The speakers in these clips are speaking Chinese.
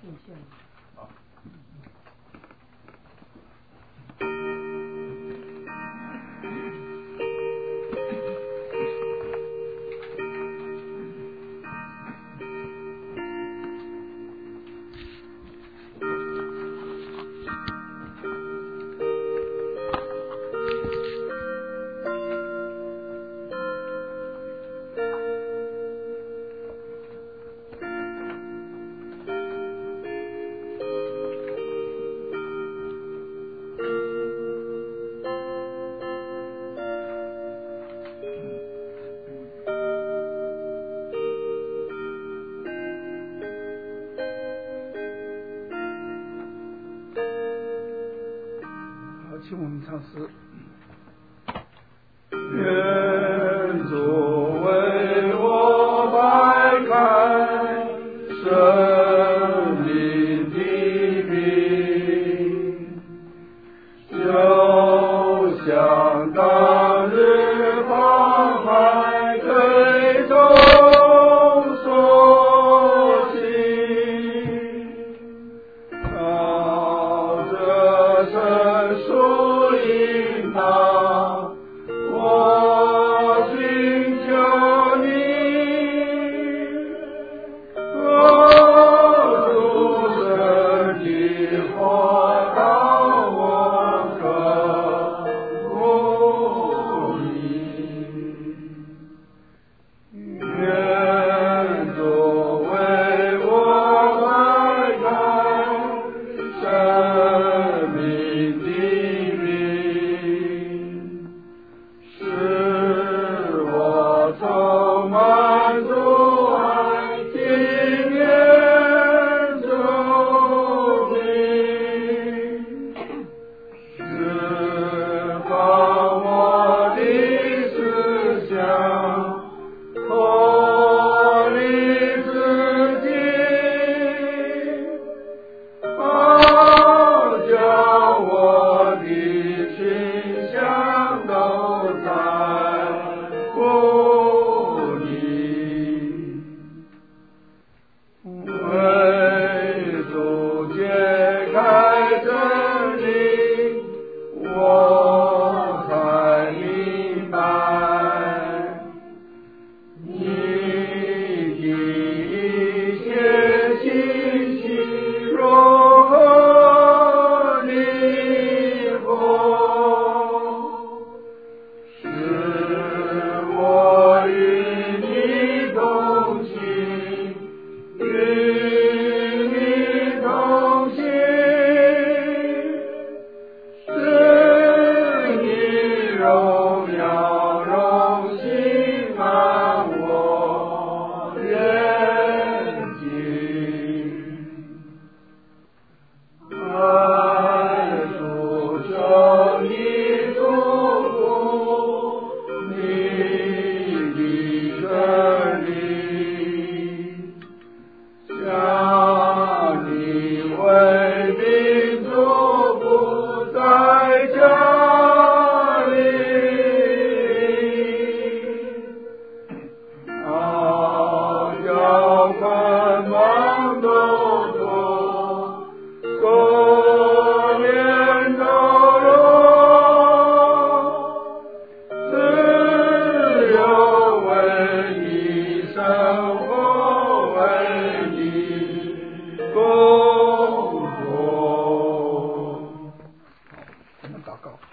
进线。 好。 请我们唱诗。 愿主为我摆开生命的饼，就像当日航海最终所行，靠着神属引导，我寻求你，主神的火到我渴慕你，愿主为我摆开生命的饼，使我充满主爱体验主名，释放我的思想，脱离自己，好叫我的倾向都在乎你，为主揭开真理，我才明白你的一切信息如何离合，使我与你同行，与你同行，使你荣耀荣幸满我眼睛。爱主求你祝福你的真理，像你为民族不在家里，好叫繁忙都多，多年都落，只有为你生活，为你工作。 我们祷告。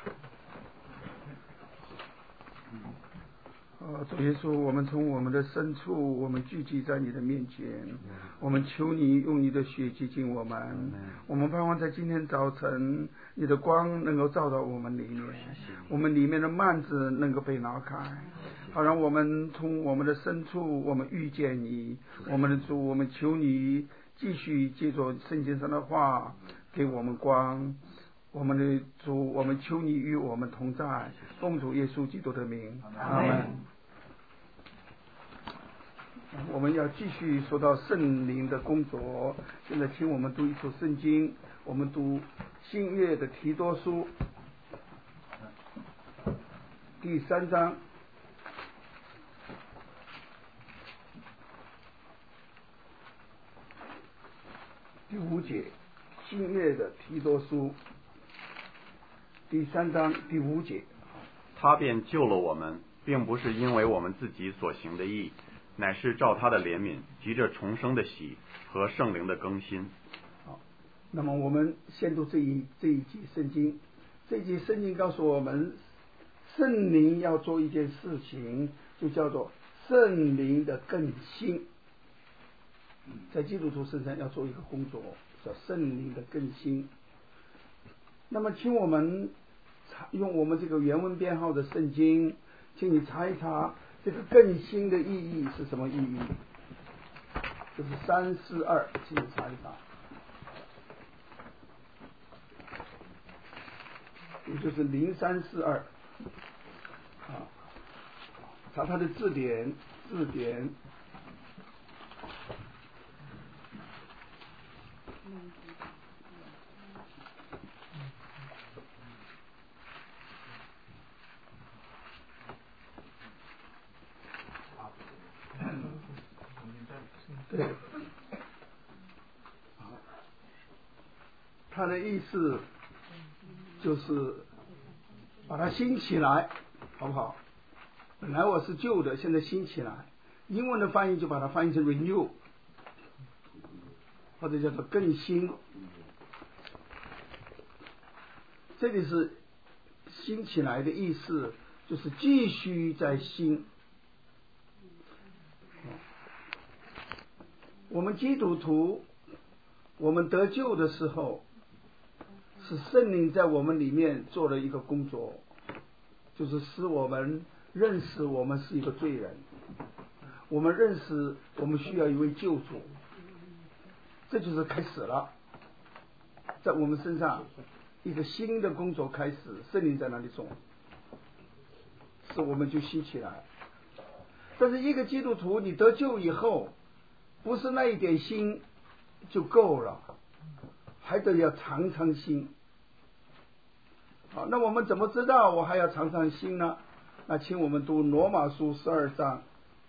主耶稣，我们从我们的深处，我们聚集在你的面前，我们求你用你的血洁净我们，我们盼望在今天早晨，你的光能够照到我们里面，我们里面的幔子能够被拿开，好让我们从我们的深处，我们遇见你，我们的主，我们求你继续借着圣经上的话给我们光。我们的主，我们求你与我们同在，奉主耶稣基督的名，阿门。我们要继续说到圣灵的工作。现在请我们读一处圣经，我们读新约的提多书第3章第5节，新约的提多书第3章第5节， 他便救了我们，并不是因为我们自己所行的义，乃是照他的怜悯，急着重生的喜和圣灵的更新。 好，那么我们先读这一节圣经。这一节圣经告诉我们，圣灵要做一件事情，就叫做圣灵的更新。在基督徒身上要做一个工作，叫圣灵的更新。那么请我们用我们这个原文编号的圣经，请你查一查这个更新的意义是什么意义。这是342，请你查一查，也就是0342啊，查它的字典。对，他的意思就是把它兴起来，好不好？本来我是旧的，现在兴起来。英文的翻译就把它翻译成 renew， 或者叫做更新。这里是兴起来的意思，就是继续在兴。我们基督徒，我们得救的时候，是圣灵在我们里面做了一个工作，就是使我们认识我们是一个罪人，我们认识我们需要一位救主，这就是开始了，在我们身上一个新的工作开始，圣灵在那里做，使我们就兴起来。但是一个基督徒，你得救以后，不是那一点心就够了，还得要常常心。好，那我们怎么知道我还要常常心呢？那请我们读罗马书12章。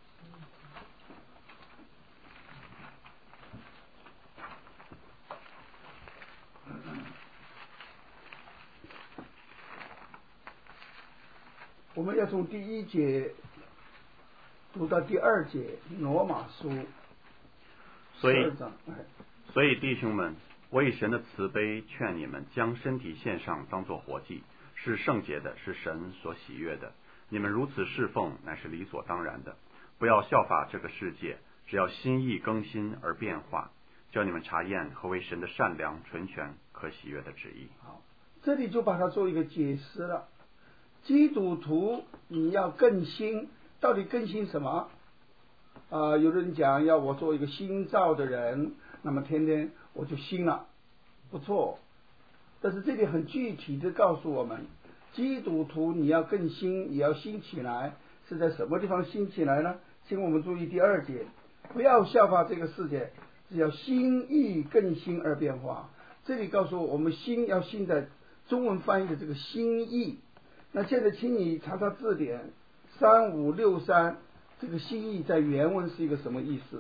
我们要从第1节读到第2节，罗马书12章。 所以弟兄们，我以神的慈悲劝你们，将身体献上，当作活祭，是圣洁的，是神所喜悦的。你们如此侍奉，乃是理所当然的。不要效法这个世界，只要心意更新而变化，叫你们查验何为神的善良、纯全、可喜悦的旨意。 好，这里就把它做一个解释了。基督徒你要更新，到底更新什么？有人讲要我做一个新造的人，那么天天我就新了，不错。但是这里很具体的告诉我们，基督徒你要更新，也要新起来，是在什么地方新起来呢？请我们注意第2节，不要效法这个世界，只要心意更新而变化。这里告诉我们心要新在中文翻译的这个心意。那现在请你查查字典3563，这个心意在原文是一个什么意思？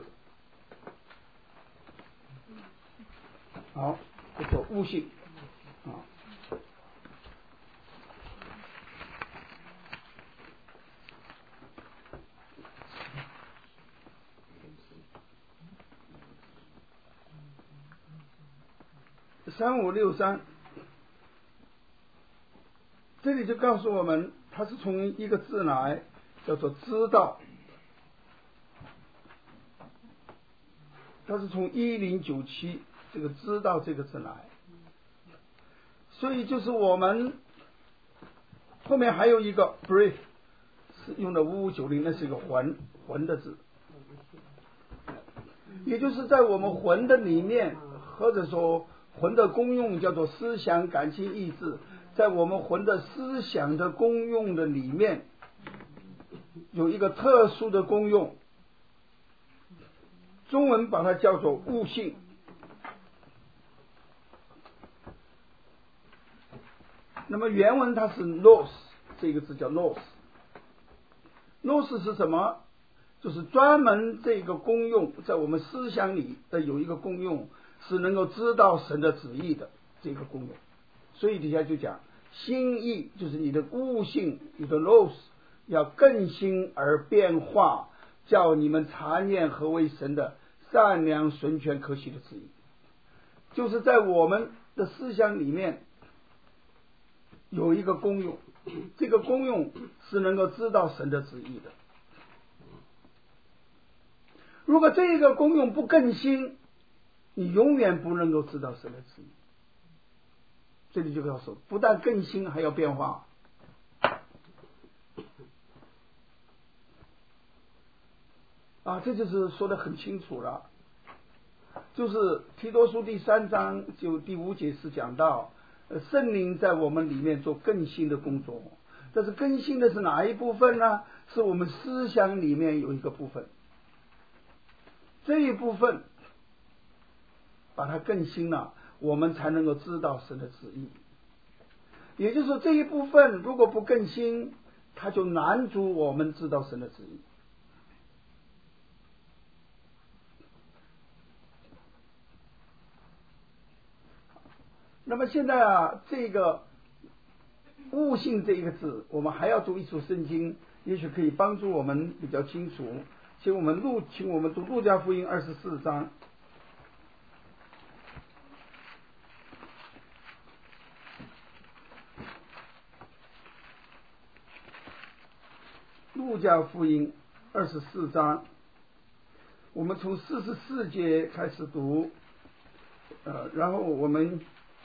好，叫做悟性啊。3563，这里就告诉我们，它是从一个字来，叫做知道。它是从1097这个知道这个字来，所以就是我们后面还有一个 breath 是用的5590，那是一个魂的字，也就是在我们魂的里面，或者说魂的功用叫做思想、感情、意志，在我们魂的思想的功用的里面有一个特殊的功用，中文把它叫做悟性。那么原文它是 nous， 这个字叫 nous。nous 是什么？就是专门这个功用在我们思想里的有一个功用， 是能够知道神的旨意的这个功用。所以底下就讲心意，就是你的悟性，你的 logos 要更新而变化，叫你们察验何为神的善良纯全可喜的旨意。就是在我们的思想里面有一个功用，这个功用是能够知道神的旨意的。如果这个功用不更新，你永远不能够知道神的旨意。这里就告诉，不但更新，还要变化。这就是说得很清楚了。就是提多书第3章就第5节是讲到，圣灵在我们里面做更新的工作。但是更新的是哪一部分呢？是我们思想里面有一个部分，这一部分把它更新了，我们才能够知道神的旨意。也就是说，这一部分如果不更新，它就难阻我们知道神的旨意。那么现在这个悟性这一个字，我们还要读一处圣经，也许可以帮助我们比较清楚。请我们读路加福音24章。路加福音24章，我们从44节开始读，然后我们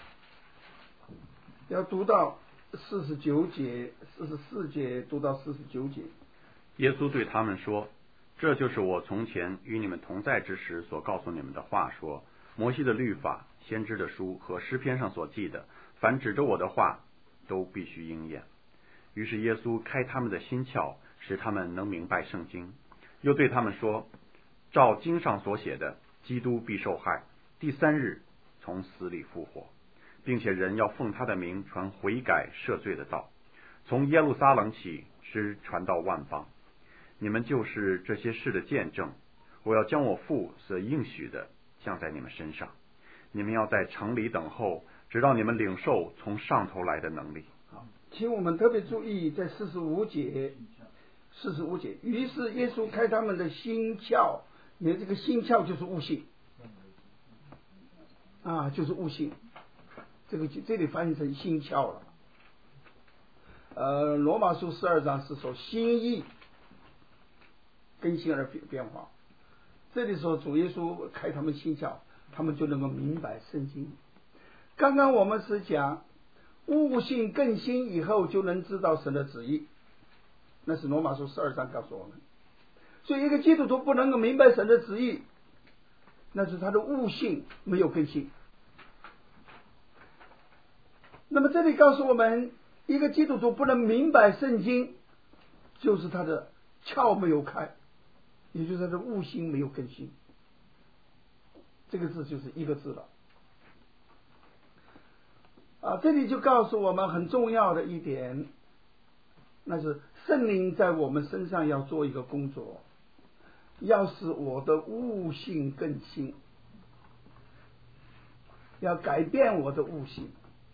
要读到49节，44节读到49节。 耶稣对他们说，这就是我从前与你们同在之时所告诉你们的话，说摩西的律法、先知的书和诗篇上所记的，凡指着我的话都必须应验。于是耶稣开他们的心窍，使他们能明白圣经，又对他们说，照经上所写的，基督必受害，第3日从死里复活，并且人要奉他的名传悔改赦罪的道，从耶路撒冷起，直传到万邦。你们就是这些事的见证。我要将我父所应许的降在你们身上，你们要在城里等候，直到你们领受从上头来的能力。 请我们特别注意，在45节，于是耶稣开他们的心窍，你的这个心窍就是悟性就是悟性，这里翻译成心窍了。罗马书12章是说心意更新而变化，这里说主耶稣开他们心窍，他们就能够明白圣经。刚刚我们是讲悟性更新以后就能知道神的旨意，那是罗马书12章告诉我们。所以一个基督徒不能够明白神的旨意，那是他的悟性没有更新。那么这里告诉我们，一个基督徒不能明白圣经，就是他的窍没有开，也就是他的悟性没有更新。这个字就是一个字了。这里就告诉我们很重要的一点，那是圣灵在我们身上要做一个工作，要使我的悟性更新，要改变我的悟性。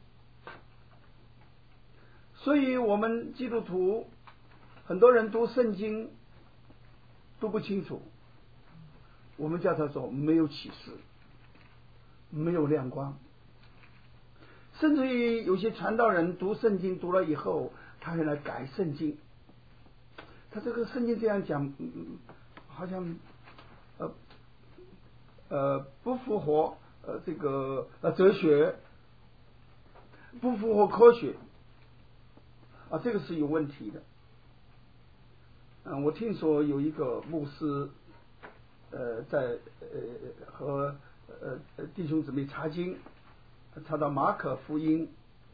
所以我们基督徒很多人读圣经读不清楚，我们叫他说没有启示，没有亮光。甚至于有些传道人读圣经读了以后，他会来改圣经，他这个圣经这样讲，好像不符合这个哲学，不符合科学这个是有问题的。我听说有一个牧师在和弟兄姊妹查经，查到马可福音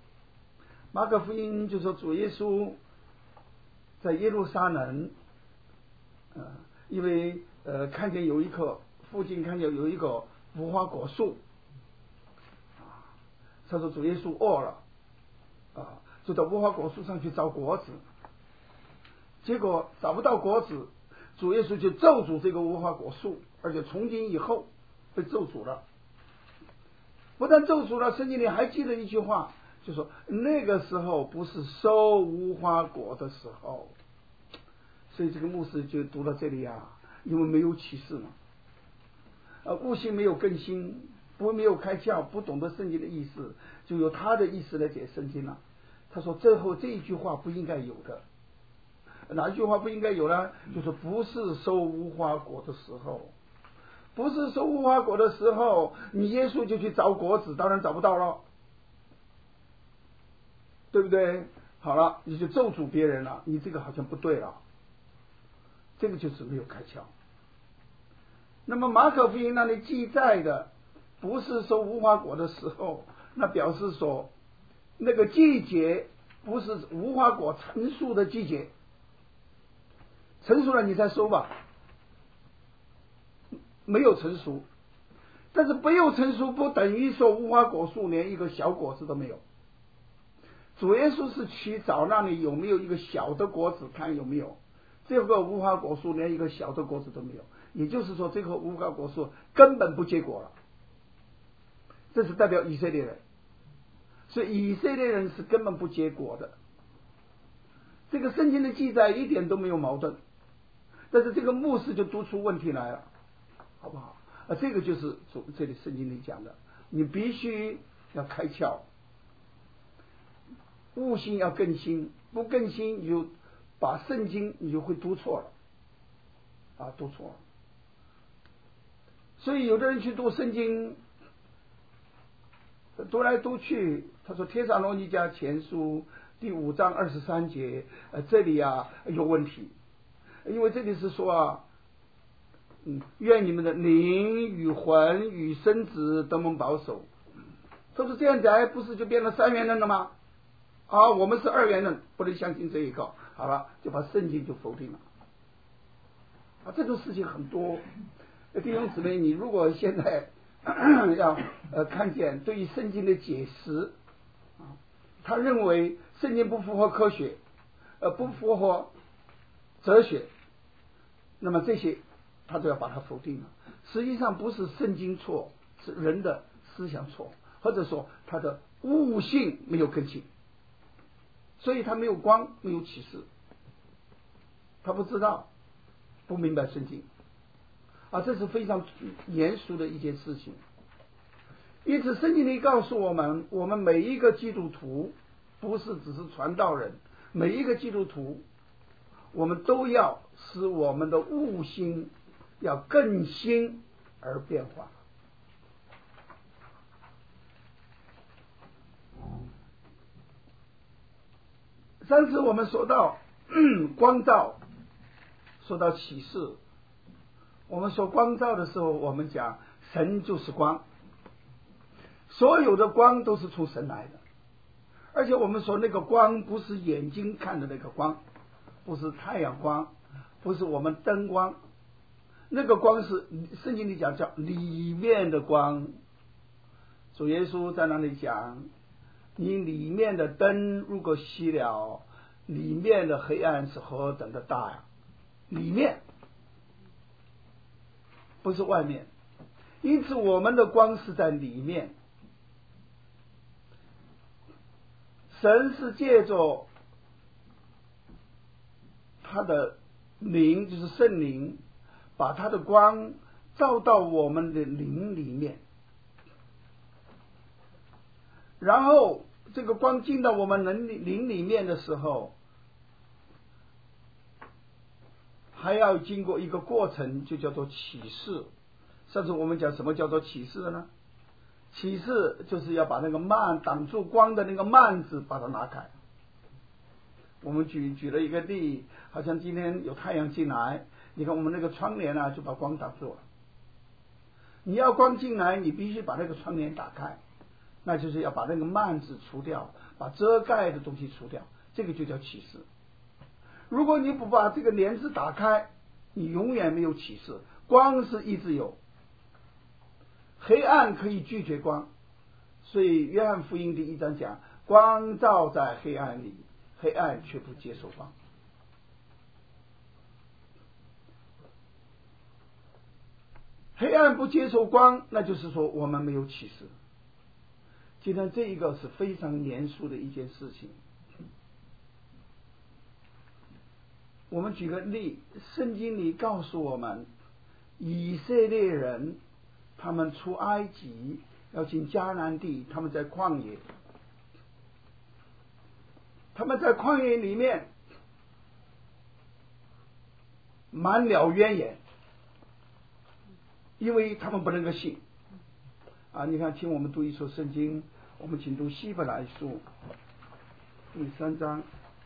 就说主耶稣在耶路撒冷因为看见有一棵附近看见有一个无花果树他说主耶稣饿了就到无花果树上去找果子，结果找不到果子，主耶稣就咒诅这个无花果树，而且从今以后被咒诅了， 不但咒诅了，圣经里还记了一句话，就说那个时候不是收无花果的时候。所以这个牧师就读到这里啊，因为没有启示嘛，悟性没有更新，没有开窍，不懂得圣经的意思，就由他的意思来解圣经了。他说最后这一句话不应该有的，哪一句话不应该有呢？就是不是收无花果的时候，不是收无花果的时候，你耶稣就去找果子，当然找不到了，对不对？好了，你就咒诅别人了，你这个好像不对了，这个就是没有开窍。那么马可福音那里记载的不是收无花果的时候，那表示说那个季节不是无花果成熟的季节，成熟了你再收吧，没有成熟，但是没有成熟不等于说无花果树连一个小果子都没有。主耶稣是去找那里有没有一个小的果子，看有没有，这个无花果树连一个小的果子都没有，也就是说这棵无花果树根本不结果了。这是代表以色列人，所以以色列人是根本不结果的。这个圣经的记载一点都没有矛盾，但是这个牧师就读出问题来了，好不好？这个就是这里圣经里讲的，你必须要开窍，悟性要更新，不更新你就把圣经你就会读错了，读错了。所以有的人去读圣经，读来读去，他说帖撒罗尼迦前书第5章23节，这里有问题，因为这里是说愿你们的灵与魂与身子都蒙保守。他说这样讲不是就变成三元论了吗？我们是二元论，不能相信这一个。好了，就把圣经就否定了。这种事情很多。弟兄姊妹，你如果现在要看见对于圣经的解释，他认为圣经不符合科学，不符合哲学，那么这些他都要把它否定了。实际上不是圣经错，是人的思想错，或者说他的悟性没有更新，所以他没有光，没有启示，他不知道，不明白圣经。这是非常严肃的一件事情。因此圣经里告诉我们，我们每一个基督徒不是只是传道人，每一个基督徒我们都要使我们的悟性要更新而变化。上次我们说到光照，说到启示，我们说光照的时候，我们讲神就是光，所有的光都是从神来的，而且我们说那个光不是眼睛看的那个光，不是太阳光，不是我们灯光，那个光是圣经里讲叫里面的光。主耶稣在那里讲，你里面的灯如果熄了，里面的黑暗是何等的大呀！里面不是外面，因此我们的光是在里面。神是借着他的灵，就是圣灵，把他的光照到我们的灵里面，然后这个光进到我们灵里面的时候，还要经过一个过程，就叫做启示。上次我们讲什么叫做启示呢？启示就是要把那个幔挡住光的那个幔子把它拿开。我们举了一个例，好像今天有太阳进来，你看我们那个窗帘就把光挡住了。你要光进来，你必须把那个窗帘打开，那就是要把那个幔子除掉，把遮盖的东西除掉，这个就叫启示。如果你不把这个帘子打开，你永远没有启示。光是一直有，黑暗可以拒绝光，所以约翰福音第1章讲，光照在黑暗里，黑暗却不接受光。黑暗不接受光，那就是说我们没有启示。 今天这一个是非常严肃的一件事情。我们举个例，圣经里告诉我们，以色列人他们出埃及要进迦南地，他们在旷野，他们在旷野里面满了怨言，因为他们不能够信啊！你看，请我们读一首圣经，我们请读希伯来书第3章。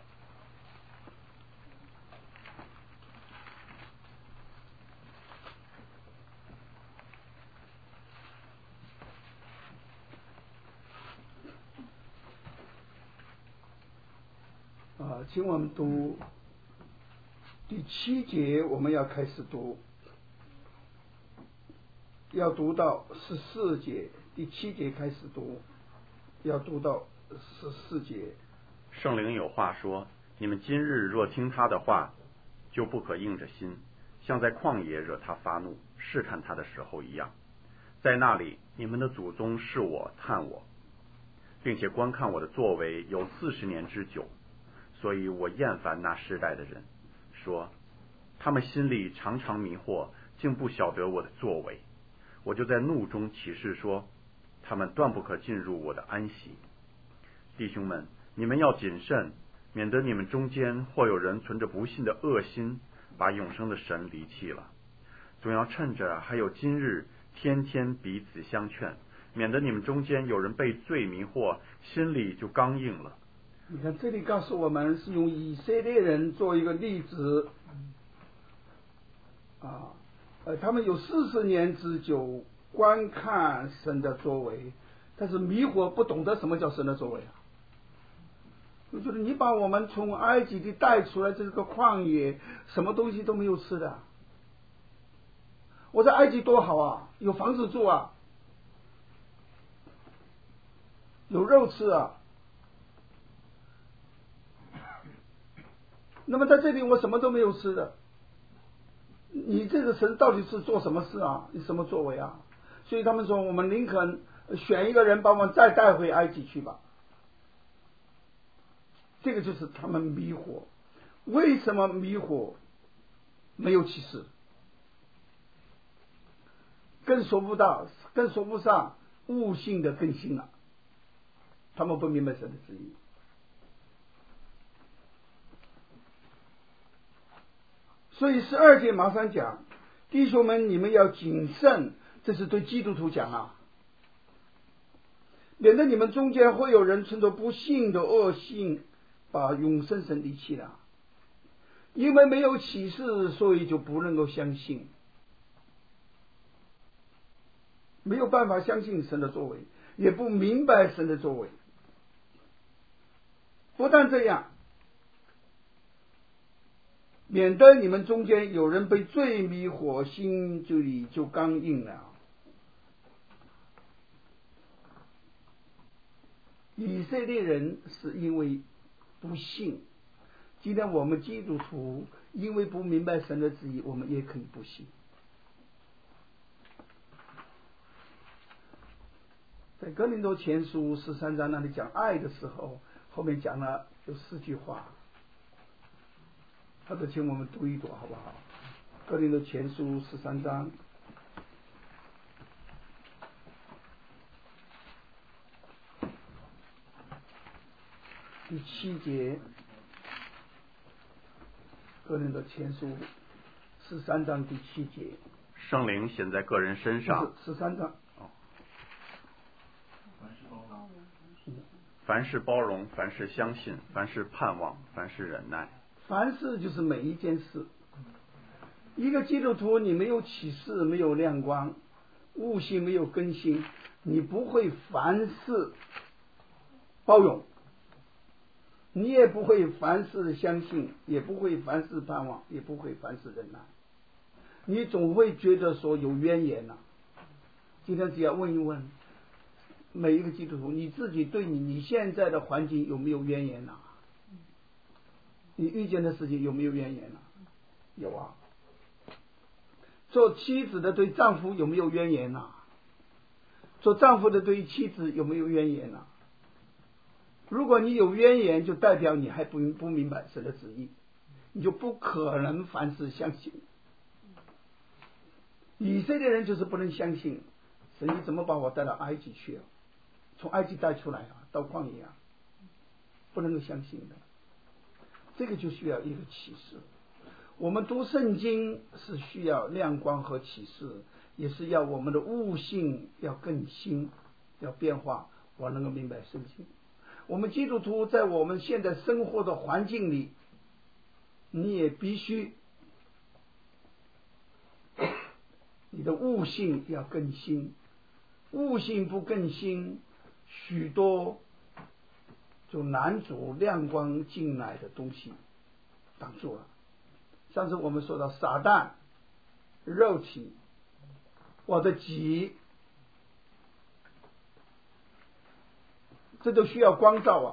请我们读第7节，我们要开始读，要读到14节，第7节开始读，要读到14节。 圣灵有话说：你们今日若听他的话，就不可硬着心，像在旷野惹他发怒试探他的时候一样。在那里，你们的祖宗试我探我，并且观看我的作为有40年之久。所以我厌烦那世代的人，说他们心里常常迷惑，竟不晓得我的作为。我就在怒中起誓说，他们断不可进入我的安息。弟兄们，你们要谨慎，免得你们中间或有人存着不信的恶心，把永生的神离弃了。总要趁着还有今日，天天彼此相劝，免得你们中间有人被罪迷惑，心里就刚硬了。 你看，这里告诉我们是用以色列人做一个例子啊，他们有40年之久观看神的作为，但是迷惑不懂得什么叫神的作为啊。就是你把我们从埃及地带出来，这个旷野什么东西都没有吃的。我在埃及多好啊，有房子住啊，有肉吃啊。那么在这里我什么都没有吃的，你这个神到底是做什么事啊？你什么作为啊？所以他们说，我们宁肯选一个人把我们再带回埃及去吧。这个就是他们迷惑。为什么迷惑？没有启示，更说不上悟性的更新了。他们不明白神的旨意。所以12节马上讲，弟兄们，你们要谨慎，这是对基督徒讲啊，免得你们中间会有人存着不信的恶性，把永生神离弃了。因为没有启示，所以就不能够相信，没有办法相信神的作为，也不明白神的作为。不但这样，免得你们中间有人被罪迷惑，心里就刚硬了。以色列人是因为不信，今天我们基督徒因为不明白神的旨意，我们也可以不信。在哥林多前书13章那里讲爱的时候，后面讲了有4句话，或者请我们读一读好不好？哥林多前书13章第7节，哥林多前书13章第7节， 圣灵显在个人身上。 13章。 凡事包容，凡事相信，凡事盼望，凡事忍耐。 凡事就是每一件事。一个基督徒，你没有启示，没有亮光，悟性没有更新，你不会凡事包容，你也不会凡事相信，也不会凡事盼望，也不会凡事忍耐，你总会觉得说有怨言啊。今天只要问一问每一个基督徒，你自己对你现在的环境有没有怨言啊？你遇见的事情有没有怨言啊？有啊。做妻子的对丈夫有没有怨言啊？ 做丈夫的对于妻子有没有怨言啊？如果你有怨言，就代表你还不明白神的旨意，你就不可能凡事相信。以色列人就是不能相信神，你怎么把我带到埃及去啊？从埃及带出来啊，到旷野啊，不能够相信的。这个就需要一个启示。我们读圣经是需要亮光和启示，也是要我们的悟性要更新，要变化，我能够明白圣经。我们基督徒在我们现在生活的环境里，你也必须你的悟性要更新，悟性不更新，许多就拦阻亮光进来的东西挡住了。上次我们说到撒旦、肉体、我的己，这都需要光照啊。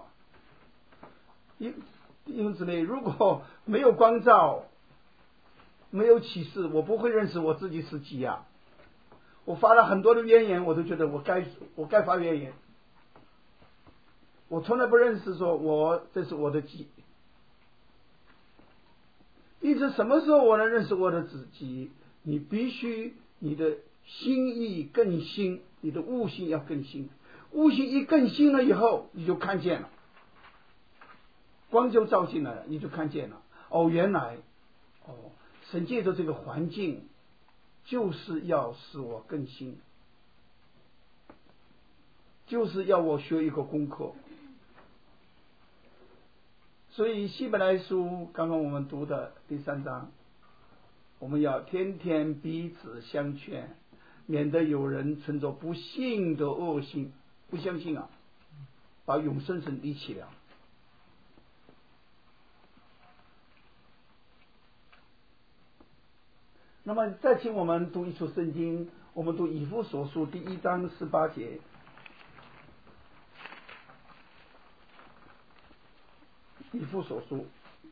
因此呢，如果没有光照，没有启示，我不会认识我自己是己啊。我发了很多的怨言，我都觉得我该发怨言。我从来不认识说这是我的己。因此什么时候我能认识我的己？你必须你的心意更新，你的悟性要更新。悟性一更新了以后，你就看见了，光就照进来了，你就看见了。原来神借着这个环境就是要使我更新，就是要我学一个功课。所以希伯来书刚刚我们读的第3章，我们要天天彼此相劝，免得有人存着不信的恶心，不相信啊，把永生神离弃了。那么再请我们读一处圣经，我们读以弗所书第1章18节。以弗所书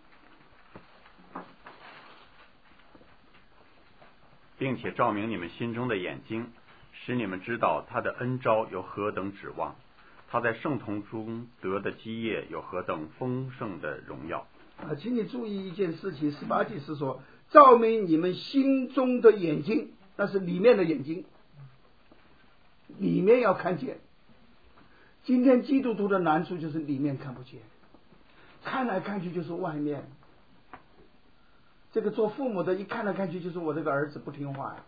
并且照明你们心中的眼睛，使你们知道他的恩召有何等指望，他在圣童中得的基业有何等丰盛的荣耀。 请你注意一件事情，18节是说照明你们心中的眼睛，那是里面的眼睛，里面要看见。今天基督徒的难处就是里面看不见，看来看去就是外面。这个做父母的一看来看去就是我这个儿子不听话呀。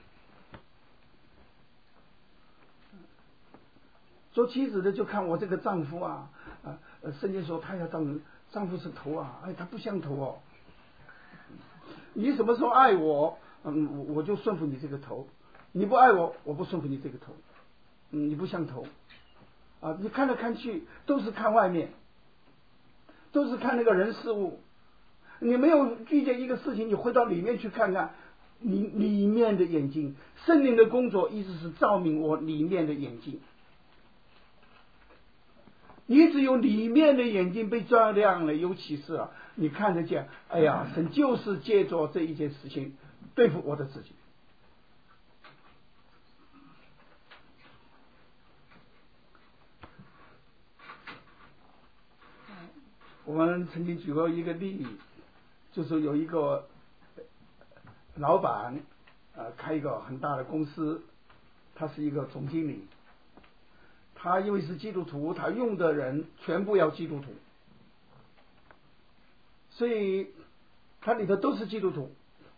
做妻子的就看我这个丈夫啊，圣经说他要丈夫是头啊，他不像头哦。你什么时候爱我，我就顺服你这个头；你不爱我，我不顺服你这个头。你不像头啊！你看来看去都是看外面，都是看那个人事物。你没有遇见一个事情，你回到里面去看看，你里面的眼睛，圣灵的工作一直是照明我里面的眼睛。你只有里面的眼睛被照亮了，有启示了，你看得见，哎呀，神就是借着这一件事情对付我的自己。我们曾经举过一个例，就是有一个老板开一个很大的公司，他是一个总经理，他因为是基督徒，他用的人全部要基督徒，所以他里头都是基督徒。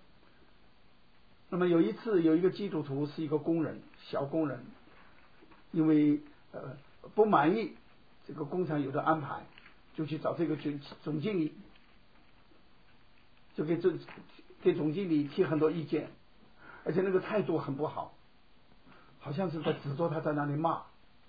那么有一次有一个基督徒是一个工人，小工人，因为不满意这个工厂有的安排，就去找这个总经理，就给总经理提很多意见，而且那个态度很不好，好像是在指责他，在那里骂。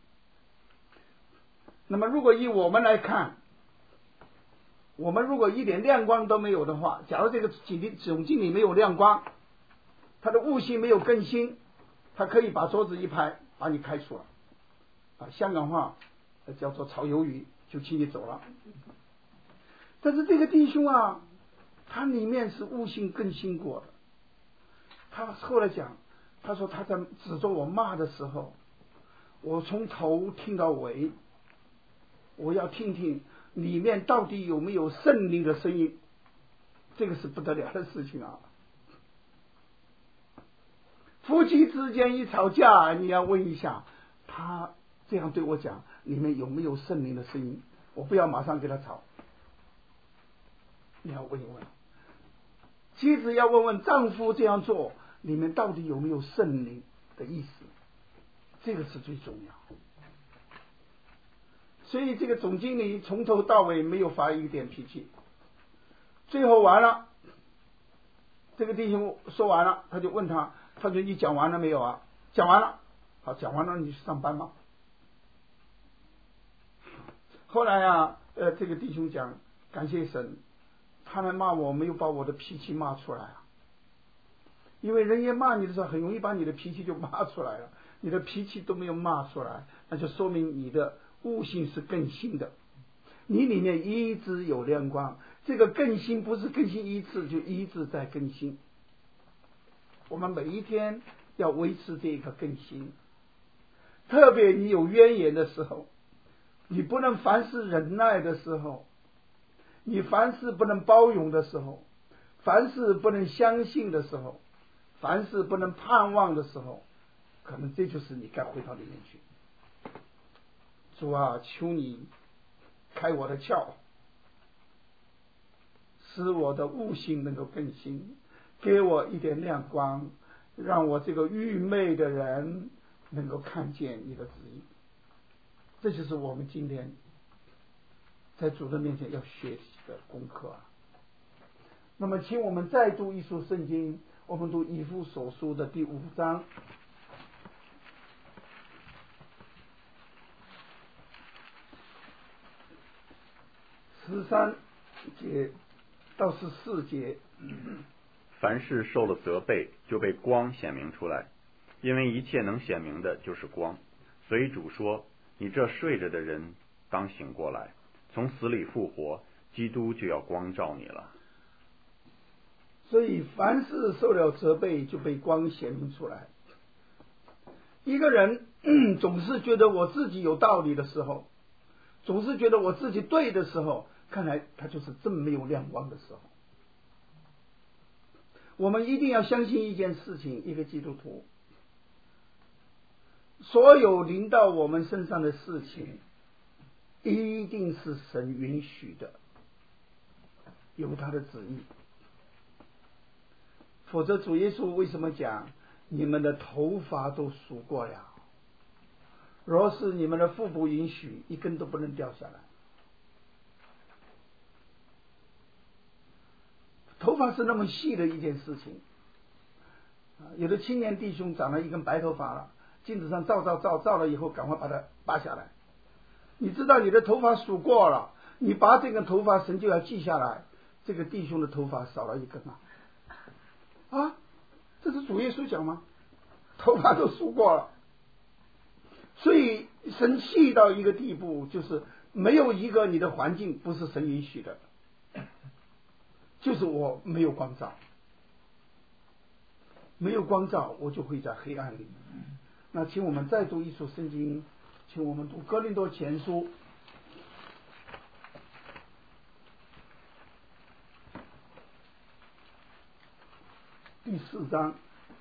那么如果以我们来看，我们如果一点亮光都没有的话，假如这个总经理没有亮光，他的悟性没有更新，他可以把桌子一拍把你开除了，香港话叫做炒鱿鱼，就请你走了。但是这个弟兄啊，他里面是悟性更新过的。他后来讲，他说他在指着我骂的时候， 我从头听到尾，我要听听里面到底有没有圣灵的声音，这个是不得了的事情啊！夫妻之间一吵架，你要问一下他这样对我讲，里面有没有圣灵的声音？我不要马上给他吵，你要问一问。妻子要问问丈夫这样做里面到底有没有圣灵的意思，这个是最重要。所以这个总经理从头到尾没有发一点脾气，最后完了，这个弟兄说完了，他就问他说你讲完了没有啊？讲完了。好，讲完了你去上班吗？后来啊这个弟兄讲感谢神，他来骂我没有把我的脾气骂出来啊，因为人家骂你的时候很容易把你的脾气就骂出来了，你的脾气都没有骂出来，那就说明你的悟性是更新的，你里面一直有亮光，这个更新不是更新一次就一直在更新，我们每一天要维持这个更新，特别你有怨言的时候，你不能凡事忍耐的时候，你凡事不能包容的时候，凡事不能相信的时候，凡事不能盼望的时候，可能这就是你该回到里面去。主啊，求你开我的窍，使我的悟性能够更新，给我一点亮光，让我这个愚昧的人能够看见你的旨意。这就是我们今天在主的面前要学习的功课。那么请我们再读一书圣经，我们读以弗所书的第5章13节到14节。 凡事受了责备，就被光显明出来，因为一切能显明的就是光。所以主说，你这睡着的人当醒过来，从死里复活，基督就要光照你了。 所以凡事受了责备，就被光显明出来。一个人总是觉得我自己有道理的时候，总是觉得我自己对的时候，看来他就是真没有亮光的时候。我们一定要相信一件事情，一个基督徒，所有临到我们身上的事情一定是神允许的，有他的旨意，否则主耶稣为什么讲你们的头发都数过了，若是你们的父不允许，一根都不能掉下来。头发是那么细的一件事情，有的青年弟兄长了一根白头发了，镜子上照了以后赶快把它拔下来。你知道你的头发数过了，你拔这根头发神就要记下来，这个弟兄的头发少了一根啊，这是主耶稣讲吗？头发都数过了。所以神细到一个地步，就是没有一个你的环境不是神允许的，就是我没有光照，没有光照我就会在黑暗里。那请我们再读一处圣经，请我们读哥林多前书第4章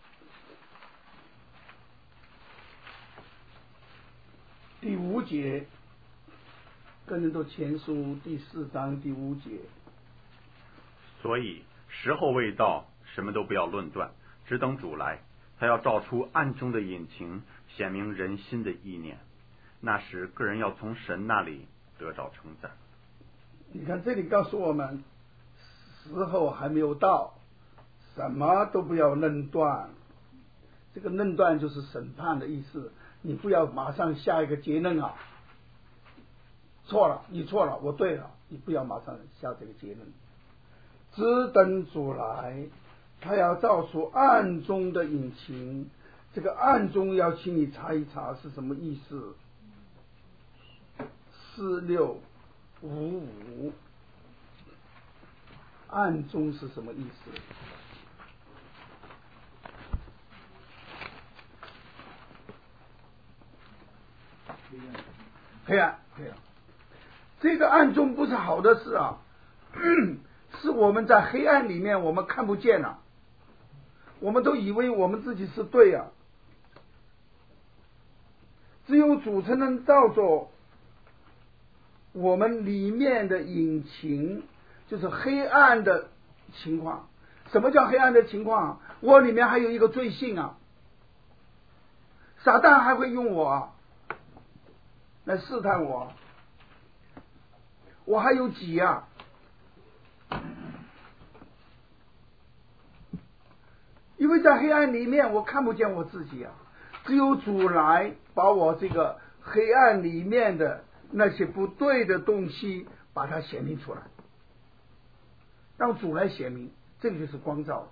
第5节，哥林多前书第4章第5节。 所以时候未到，什么都不要论断，只等主来，他要照出暗中的隐情，显明人心的意念。那时个人要从神那里得着称赞。 你看这里告诉我们，时候还没有到，什么都不要论断。这个论断就是审判的意思，你不要马上下一个结论啊，错了，你错了，我对了，你不要马上下这个结论，只等主来，他要照出暗中的隐情。这个暗中要请你查一查是什么意思。4655，暗中是什么意思？ 黑暗，对了，这个暗中不是好的事啊，是我们在黑暗里面我们看不见了，我们都以为我们自己是对啊，只有主才能照着我们里面的隐情，就是黑暗的情况。什么叫黑暗的情况？我里面还有一个罪性啊，撒旦还会用我来试探我，我还有己啊。因为在黑暗里面我看不见我自己啊，只有主来把我这个黑暗里面的那些不对的东西把它显明出来，让主来显明，这个就是光照。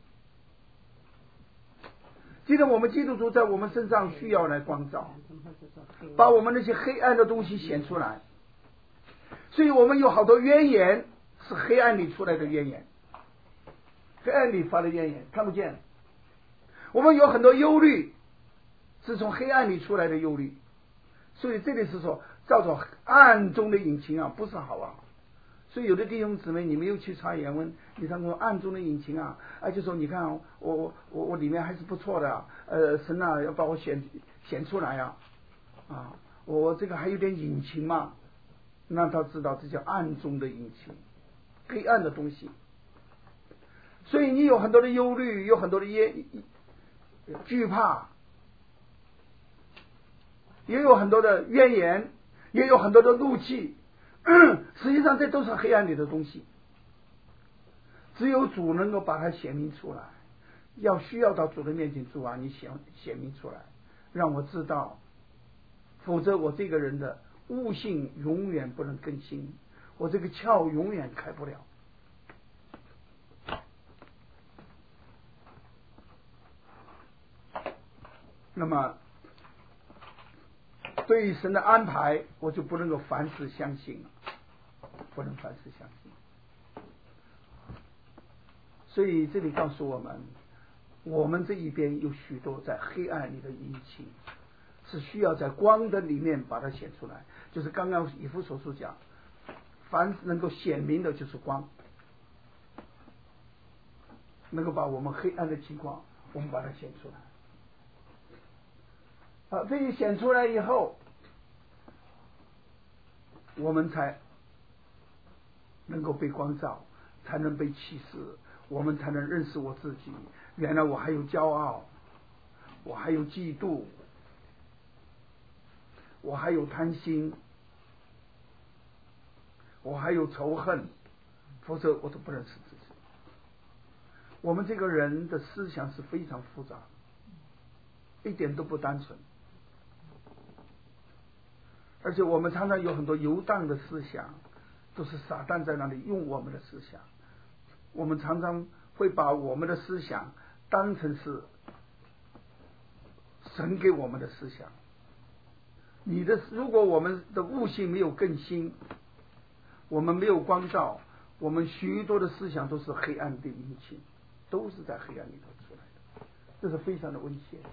记得我们基督徒在我们身上需要来光照，把我们那些黑暗的东西显出来。所以我们有好多怨言是黑暗里出来的怨言，黑暗里发的怨言看不见。我们有很多忧虑是从黑暗里出来的忧虑，所以这里是说叫做暗中的隐情啊，不是好啊。所以有的弟兄姊妹，你没有去查原文，你看说暗中的隐情啊，就说你看我里面还是不错的啊，神啊要把我显出来啊，我这个还有点隐情嘛，那他知道这叫暗中的隐情，黑暗的东西。所以你有很多的忧虑，有很多的惧怕，也有很多的怨言，也有很多的怒气。实际上这都是黑暗里的东西，只有主能够把它显明出来，需要到主的面前，主啊，你显明出来，让我知道，否则我这个人的悟性永远不能更新，我这个窍永远开不了。那么对于神的安排，我就不能够凡事相信了，不能凡事相信。所以这里告诉我们，我们这一边有许多在黑暗里的隐情，是需要在光的里面把它显出来。就是刚刚以弗所书讲，凡能够显明的就是光，能够把我们黑暗的情况，我们把它显出来。这一显出来以后，我们才能够被光照，才能被启示，我们才能认识我自己。原来我还有骄傲，我还有嫉妒，我还有贪心，我还有仇恨，否则我都不认识自己。我们这个人的思想是非常复杂，一点都不单纯。而且我们常常有很多游荡的思想，都是撒旦在那里用我们的思想。我们常常会把我们的思想当成是神给我们的思想。如果我们的悟性没有更新，我们没有光照，我们许多的思想都是黑暗的阴气，都是在黑暗里头出来的，这是非常的危险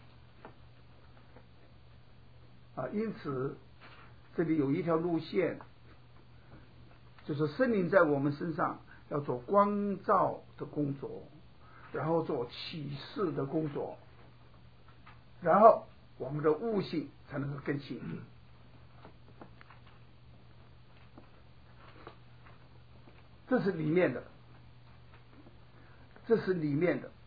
因此这里有一条路线，就是圣灵在我们身上要做光照的工作，然后做启示的工作，然后我们的悟性才能够更新。这是里面的，这是里面的。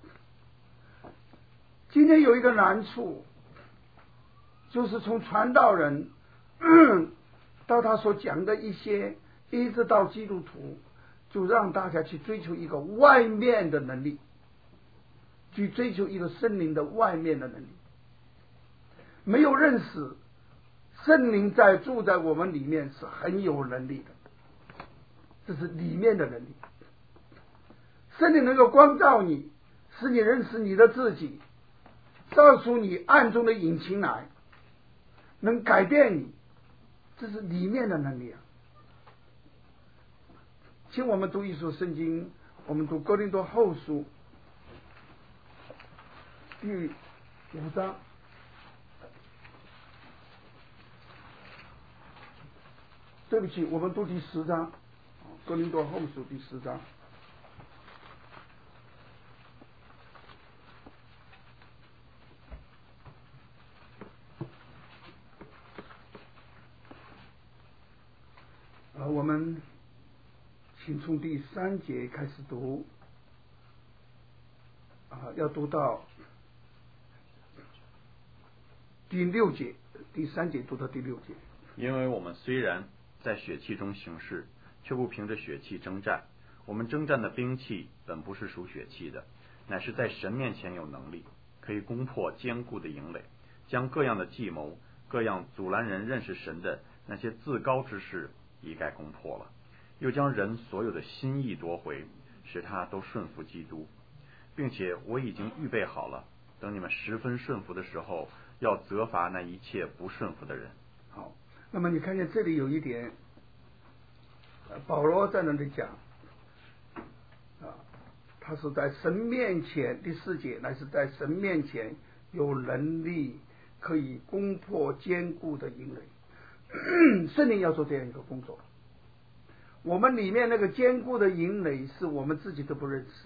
今天有一个难处，就是从传道人到他所讲的一些，一直到基督徒，就让大家去追求一个外面的能力，去追求一个圣灵的外面的能力，没有认识圣灵住在我们里面是很有能力的，这是里面的能力。圣灵能够光照你，使你认识你的自己，照出你暗中的隐情来，能改变你，这是里面的能力啊。请我们读一书圣经，我们读哥林多后书第5章。 对不起，我们读第10章，哥林多后书第10章。我们请从第3节开始读，要读到第6节，第3节读到第6节。 因为我们虽然在血气中行事，却不凭着血气征战。我们征战的兵器本不是属血气的，乃是在神面前有能力，可以攻破坚固的营垒，将各样的计谋、各样阻拦人认识神的那些自高之事一概攻破了，又将人所有的心意夺回，使他都顺服基督，并且我已经预备好了，等你们十分顺服的时候，要责罚那一切不顺服的人。 好，那么你看见这里有一点，保罗在那里讲，他是在神面前，第4节乃是在神面前有能力可以攻破坚固的营垒。圣灵要做这样一个工作，我们里面那个坚固的营垒是我们自己都不认识，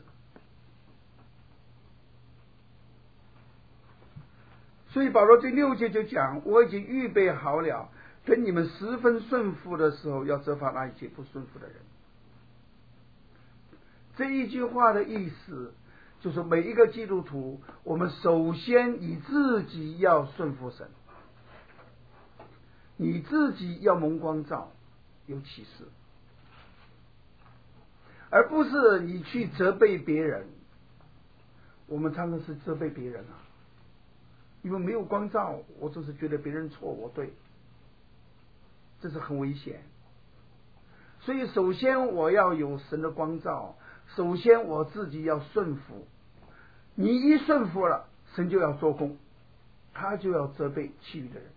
所以保罗第6节就讲，我已经预备好了，等你们十分顺服的时候，要责罚那一切不顺服的人。这一句话的意思就是每一个基督徒，我们首先以自己要顺服神，你自己要蒙光照，有启示，而不是你去责备别人。我们常常是责备别人啊，因为没有光照，我就是觉得别人错我对，这是很危险。所以首先我要有神的光照，首先我自己要顺服。你一顺服了，神就要做工，他就要责备其余的人，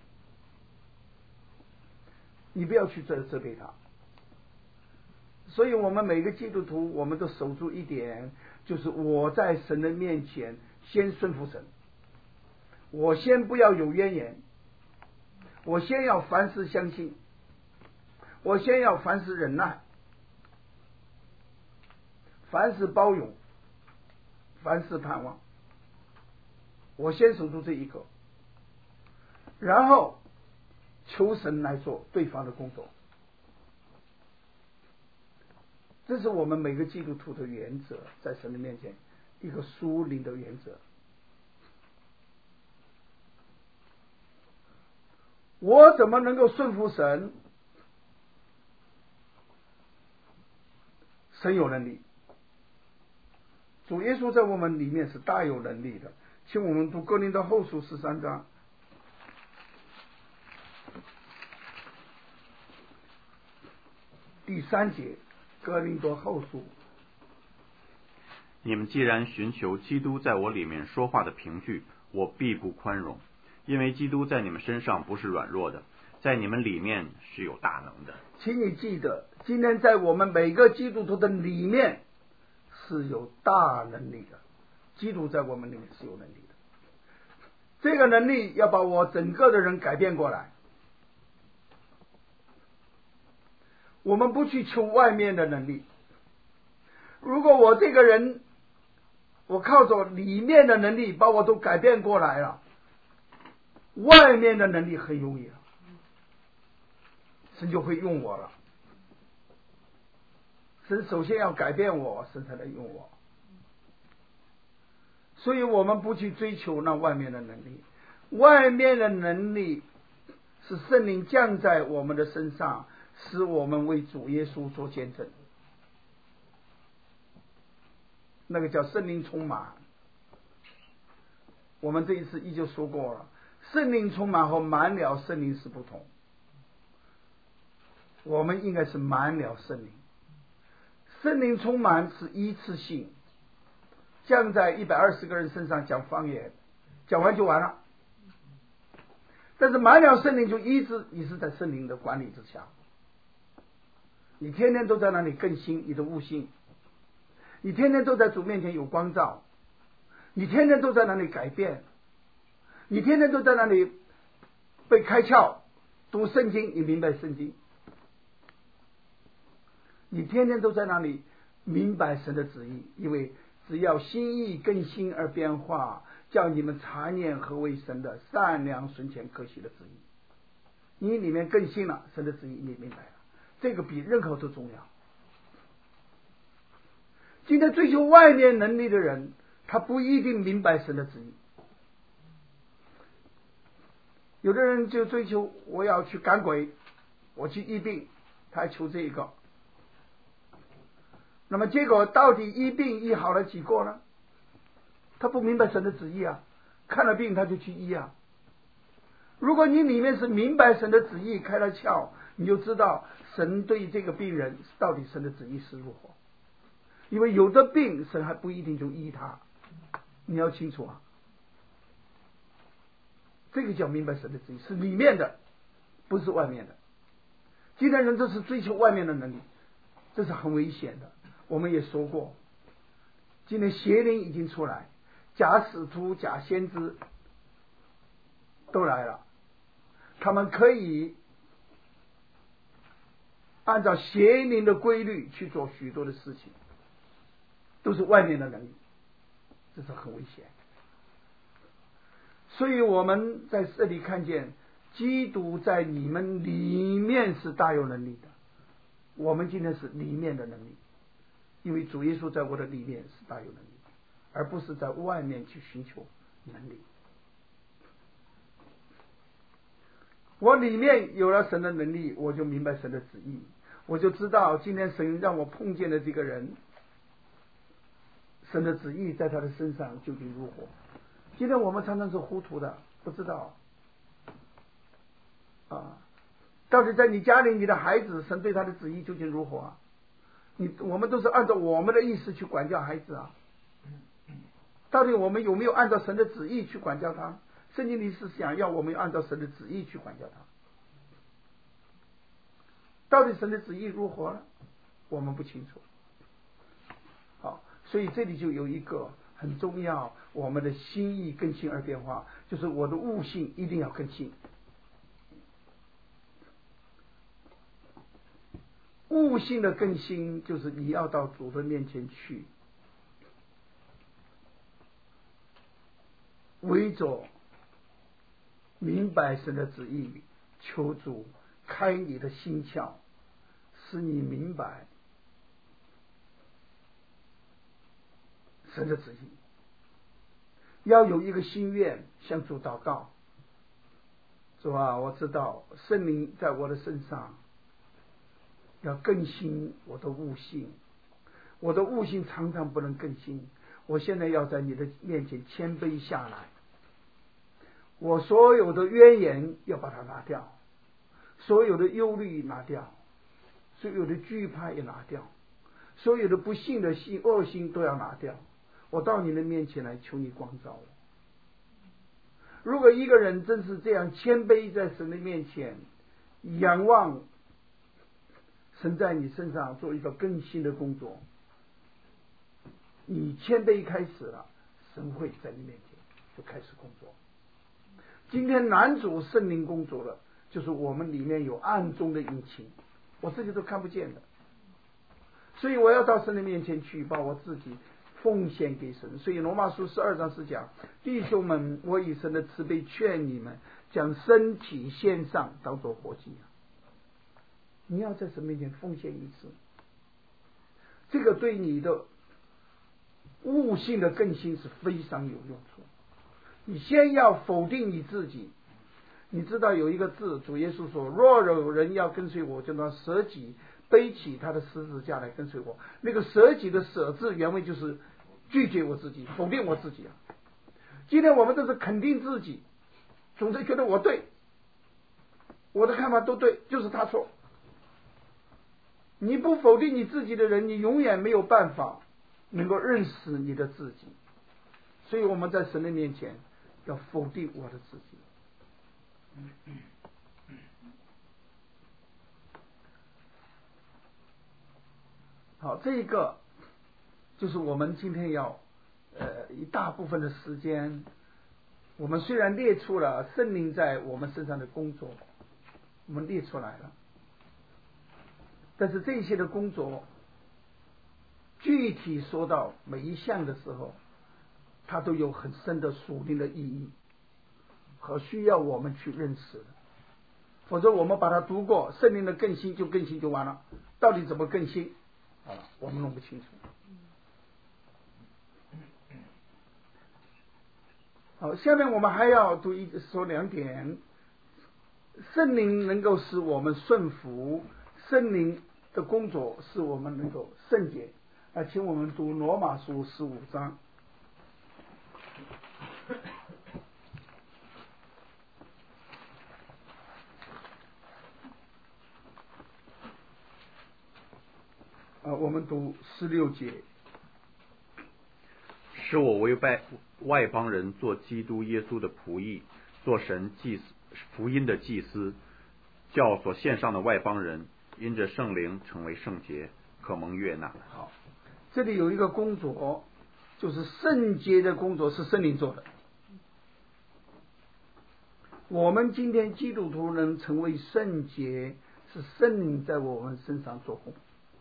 你不要去责备他。所以我们每个基督徒，我们都守住一点，就是我在神的面前先顺服神，我先不要有怨言，我先要凡事相信，我先要凡事忍耐，凡事包容，凡事盼望，我先守住这一个，然后求神来做对方的工作。这是我们每个基督徒的原则，在神的面前一个属灵的原则。我怎么能够顺服神？神有能力，主耶稣在我们里面是大有能力的。请我们读哥林多后书13章第3节，哥林多后书。 你们既然寻求基督在我里面说话的凭据，我必不宽容，因为基督在你们身上不是软弱的，在你们里面是有大能的。 请你记得，今天在我们每个基督徒的里面是有大能力的，基督在我们里面是有能力的。这个能力要把我整个的人改变过来。我们不去求外面的能力，如果我这个人，我靠着里面的能力把我都改变过来了，外面的能力很容易了，神就会用我了。神首先要改变我，神才能用我。所以我们不去追求那外面的能力，外面的能力是圣灵降在我们的身上，使我们为主耶稣做见证，那个叫圣灵充满。我们这一次依旧说过了，圣灵充满和满了圣灵是不同，我们应该是满了圣灵。圣灵充满是一次性，降在120个人身上讲方言，讲完就完了。但是满了圣灵就一直你是在圣灵的管理之下，你天天都在那里更新你的悟性，你天天都在主面前有光照，你天天都在那里改变，你天天都在那里被开窍，读圣经，你明白圣经。 你天天都在那里明白神的旨意，因为只要心意更新而变化，叫你们察念何为神的善良纯全可喜的旨意。你里面更新了神的旨意，你明白了，这个比任何都重要。今天追求外面能力的人，他不一定明白神的旨意。有的人就追求我要去赶鬼，我去医病，他还求这一个。那么结果到底医病医好了几个呢？他不明白神的旨意啊，看了病他就去医啊。如果你里面是明白神的旨意，开了窍，你就知道神对这个病人到底神的旨意是如何。因为有的病神还不一定就医他，你要清楚啊。这个叫明白神的旨意，是里面的，不是外面的。今天人都是追求外面的能力，这是很危险的。我们也说过，今天邪灵已经出来，假使徒、假先知都来了，他们可以按照邪灵的规律去做许多的事情，都是外面的能力，这是很危险。所以我们在这里看见基督在你们里面是大有能力的，我们今天是里面的能力，因为主耶稣在我的里面是大有能力，而不是在外面去寻求能力。我里面有了神的能力，我就明白神的旨意，我就知道今天神让我碰见的这个人，神的旨意在他的身上究竟如何。今天我们常常是糊涂的，不知道啊，到底在你家里，你的孩子神对他的旨意究竟如何啊？我们都是按照我们的意思去管教孩子啊，到底我们有没有按照神的旨意去管教他？圣经里是想要我们按照神的旨意去管教他，到底神的旨意如何呢？我们不清楚。好，所以这里就有一个很重要，我们的心意更新而变化，就是我的悟性一定要更新。悟性的更新，就是你要到主的面前去，为着明白神的旨意，求主开你的心窍，使你明白神的旨意。要有一个心愿，向主祷告，主啊，我知道圣灵在我的身上要更新我的悟性，我的悟性常常不能更新，我现在要在你的面前谦卑下来，我所有的怨言要把它拿掉，所有的忧虑拿掉，所有的惧怕也拿掉，所有的不幸的心、恶心都要拿掉。我到你的面前来，求你光照我。如果一个人真是这样谦卑在神的面前，仰望神在你身上做一个更新的工作，你谦卑开始了，神会在你面前就开始工作。今天男主圣灵工作了，就是我们里面有暗中的隐情，我自己都看不见的，所以我要到神的面前去，把我自己奉献给神。所以罗马书12章是讲，弟兄们，我以神的慈悲劝你们，将身体献上，当作活祭。你要在神面前奉献一次，这个对你的悟性的更新是非常有用处。你先要否定你自己。你知道有一个字，主耶稣说，若有人要跟随我，就当舍己，背起他的十字架来跟随我。那个舍己的舍字原文就是拒绝我自己，否定我自己啊。今天我们都是肯定自己，总是觉得我对，我的看法都对，就是他错。你不否定你自己的人，你永远没有办法能够认识你的自己。所以我们在神的面前要否定我的自己。好，这一个就是我们今天要一大部分的时间，我们虽然列出了圣灵在我们身上的工作，我们列出来了， 但是这些的工作具体说到每一项的时候，它都有很深的属灵的意义和需要我们去认识的。否则我们把它读过，圣灵的更新就更新就完了，到底怎么更新我们弄不清楚。好，下面我们还要说2点。圣灵能够使我们顺服，圣灵的工作使我们能够圣洁。请我们读罗马书15章。我们读16节。 使我为外邦人做基督耶稣的仆役，做神福音的祭司，叫所献上的外邦人因着圣灵成为圣洁，可蒙悦纳。 好，这里有一个工作，就是圣洁的工作是圣灵做的。我们今天基督徒能成为圣洁，是圣灵在我们身上做工。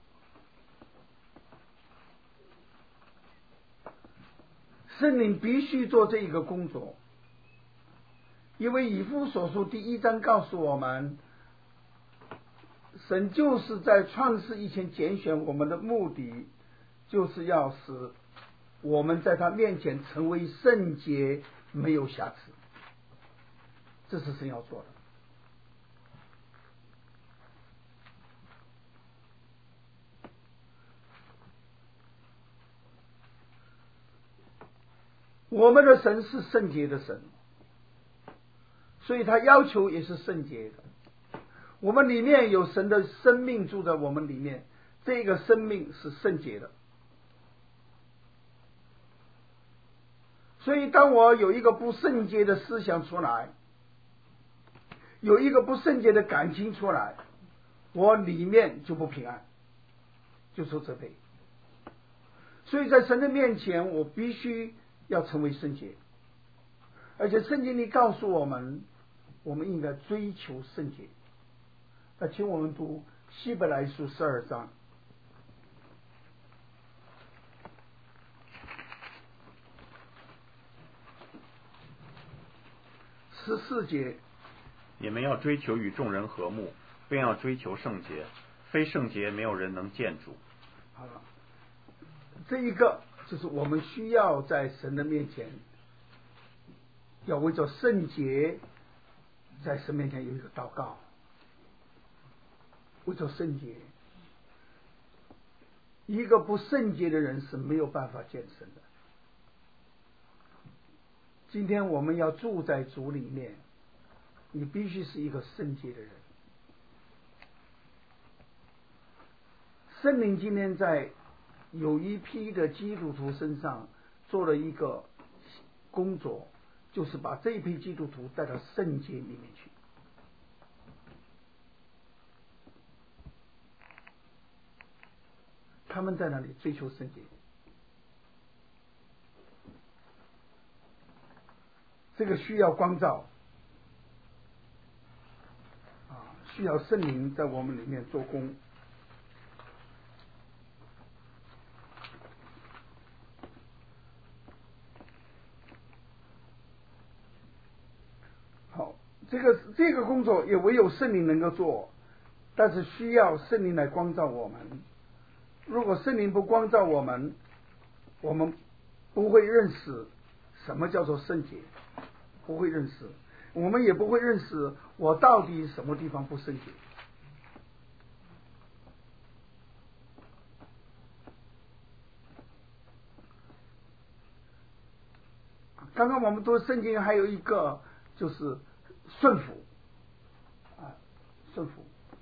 圣灵必须做这一个工作，因为以弗所书第1章告诉我们，神就是在创世以前拣选我们的目的，就是要使我们在他面前成为圣洁，没有瑕疵。这是神要做的。我们的神是圣洁的神，所以他要求也是圣洁的。我们里面有神的生命住在我们里面，这个生命是圣洁的。所以当我有一个不圣洁的思想出来，有一个不圣洁的感情出来，我里面就不平安，就受责备。所以在神的面前，我必须要成为圣洁，而且圣经里告诉我们，我们应该追求圣洁。请我们读希伯来书12章14节。 你们要追求与众人和睦，并要追求圣洁，非圣洁没有人能见主。 好了，这一个就是我们需要在神的面前，要为着圣洁，在神面前有一个祷告，为着圣洁。一个不圣洁的人是没有办法见神的。今天我们要住在主里面，你必须是一个圣洁的人。圣灵今天在有一批的基督徒身上做了一个工作，就是把这一批基督徒带到圣洁里面去。他们在那里追求圣洁，这个需要光照需要圣灵在我们里面做工。好，这个工作也唯有圣灵能够做，但是需要圣灵来光照我们。如果圣灵不光照我们，我们不会认识什么叫做圣洁，不会认识，我们也不会认识我到底什么地方不圣洁。刚刚我们读圣经还有一个就是顺服顺服。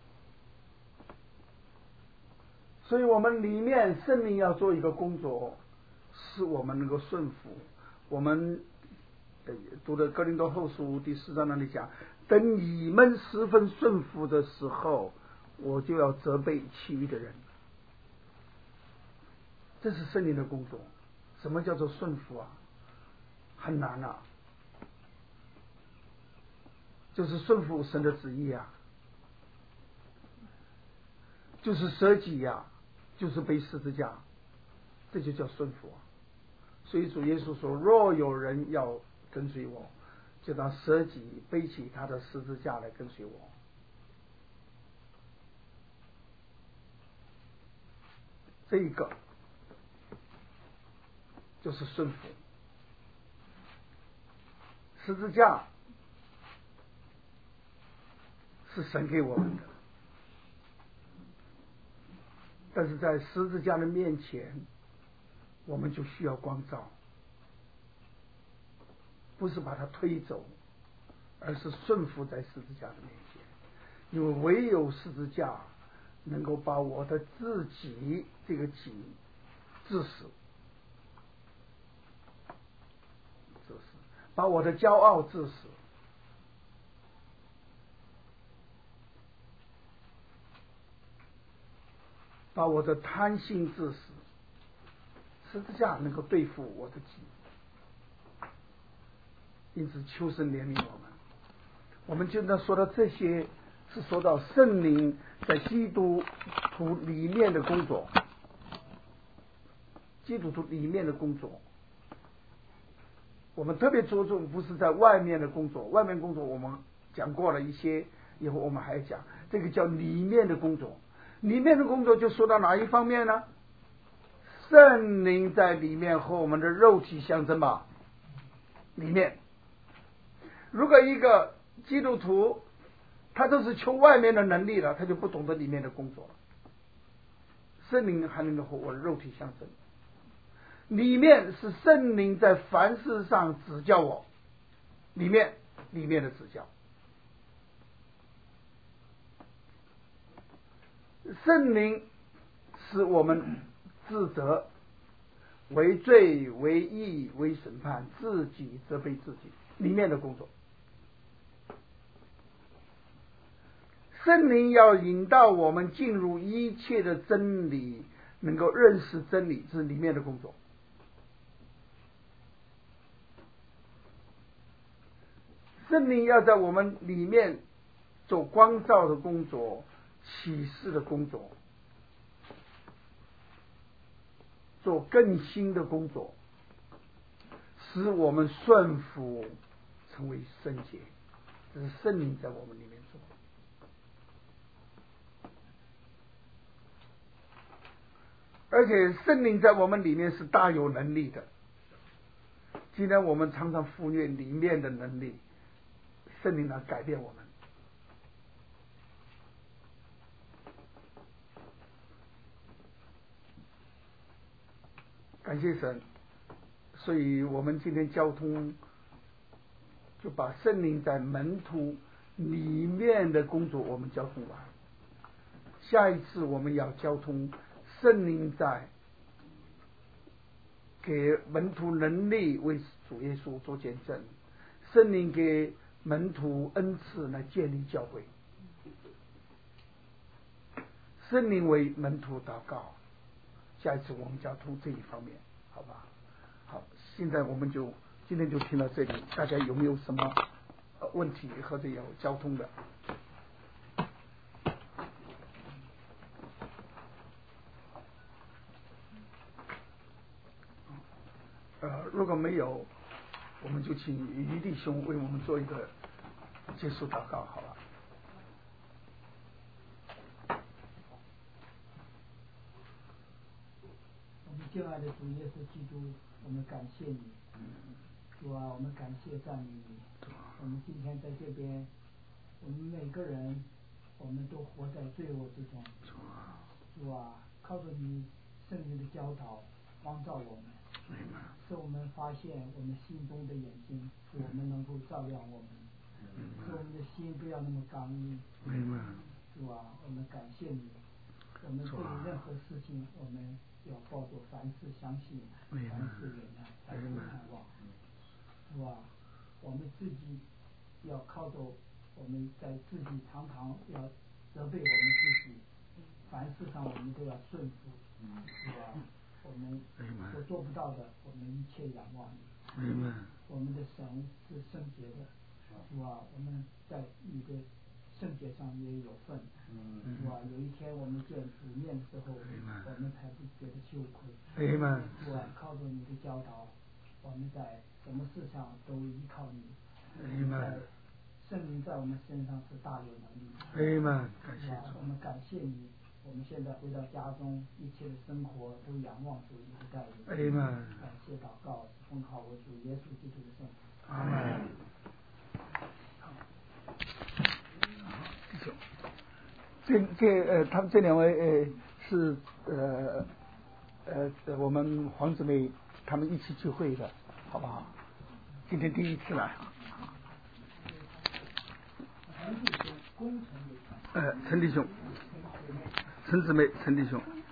所以我们里面圣灵要做一个工作，使我们能够顺服。我们读的哥林多后书第4章那里讲，等你们十分顺服的时候，我就要责备其余的人。这是圣灵的工作。什么叫做顺服啊？很难啊，就是顺服神的旨意啊。 就是舍己呀，就是背十字架，这就叫顺服啊。所以主耶稣说，若有人要跟随我，就当舍己，背起他的十字架来跟随我。这一个就是顺服。十字架是神给我们的，但是在十字架的面前，我们就需要光照，不是把它推走，而是顺服在十字架的面前。因为唯有十字架能够把我的自己这个己致死，把我的骄傲致死，把我的贪心致死。十字架能够对付我的己，因此求神怜悯我们。我们就说到这些，是说到圣灵在基督徒里面的工作，基督徒里面的工作。我们特别着重不是在外面的工作，外面工作我们讲过了一些，以后我们还讲这个叫里面的工作。里面的工作就说到哪一方面呢？圣灵在里面和我们的肉体相争吧，里面。如果一个基督徒他都是求外面的能力了，他就不懂得里面的工作了。圣灵还能够和我的肉体相争，里面是圣灵在凡事上指教我，里面的指教。圣灵使我们自责，为罪为义为审判，自己责备自己，里面的工作。圣灵要引导我们进入一切的真理，能够认识真理，这是里面的工作。圣灵要在我们里面做光照的工作，启示的工作，做更新的工作，使我们顺服成为圣洁。这是圣灵在我们里面做。而且圣灵在我们里面是大有能力的。今天我们常常忽略里面的能力，圣灵来改变我们。感谢神，所以我们今天交通就把圣灵在门徒里面的工作我们交通完。下一次我们要交通圣灵在给门徒能力为主耶稣做见证，圣灵给门徒恩赐来建立教会，圣灵为门徒祷告。下一次我们交通这一方面，好吧？好，现在我们今天就听到这里，大家有没有什么问题或者有交通的？如果没有，我们就请于弟兄为我们做一个结束祷告，好吧？ 我们敬爱的主耶稣基督，我们感谢你，主啊，我们感谢赞美你。我们今天在这边，我们每个人，我们都活在罪恶之中。主啊，靠着你圣灵的教导，光照我们。使我们发现我们心中的眼睛，使我们能够照亮我们，使我们的心不要那么刚硬。主啊，我们感谢你，我们对于任何事情，我们要抱着凡事相信，凡事忍耐，凡事盼望。主啊，我们自己要靠着我们在自己常常要责备我们自己，凡事上我们都要顺服。主啊，我们所做不到的，我们一切仰望你。我们的神是圣洁的，主啊，我们在你的圣洁上也有份，是吧？有一天我们见主面的时候，我们才不觉得羞愧。是吧？靠着你的教导，我们在什么事上都依靠你。圣灵在我们身上是大有能力。 感谢主。 我们感谢你。我们现在回到家中，一切的生活都仰望主你的带领。感谢祷告，奉靠我主耶稣基督的圣名。 阿门。他们这两位是我们黄姊妹他们一起聚会的，好不好？今天第一次来。陈弟兄，陈姊妹，陈弟兄。